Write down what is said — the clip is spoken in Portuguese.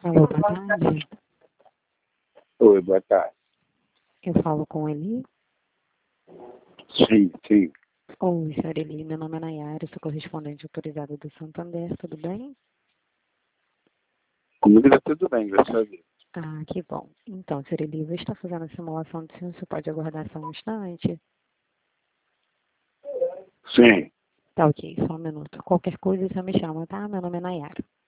Alô, boa tarde. Oi, boa tarde. Eu falo com Eli. Sim, sim. Oi, senhor Eli. Meu nome é Nayara, sou correspondente autorizada do Santander, tudo bem? Comigo tá tudo bem, graças a Deus. Ah, que bom. Então, senhor Eli, eu vou estar fazendo a simulação do senhor, você pode aguardar só um instante? Sim, Tá ok, só um minuto. Qualquer coisa você me chama, tá? Meu nome é Nayara.